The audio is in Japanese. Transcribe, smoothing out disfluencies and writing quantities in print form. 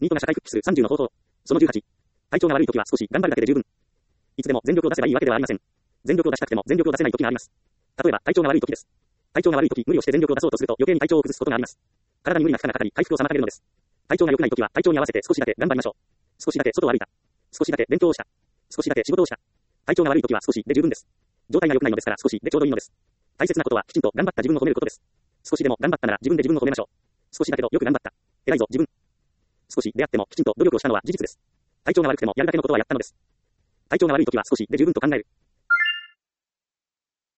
ニートが社会復帰する30の方法。その18。体調が悪い時は少し頑張るだけで十分。いつでも全力を出せばいいわけではありません。全力を出したくても全力を出せない時があります。例えば体調が悪い時です。体調が悪い時、無理をして全力を出そうとすると余計に体調を崩すことがあります。体に無理な負荷がかかり、回復を妨げるのです。体調が良くない時は体調に合わせて少しだけ頑張りましょう。少しだけ外を歩いた。少しだけ勉強をした。少しだけ仕事をした。体調が悪い時は少しで十分です。状態が良くないのですから少しでちょうどいいのです。大切なことはきちんと頑張った自分を褒めることです。少しでも頑張ったなら自分で自分を褒めましょう。少しだけどよく頑張った。偉いぞ自分。少しであってもきちんと努力をしたのは事実です。体調が悪くてもやるだけのことはやったのです。体調が悪い時は少しで十分と考える。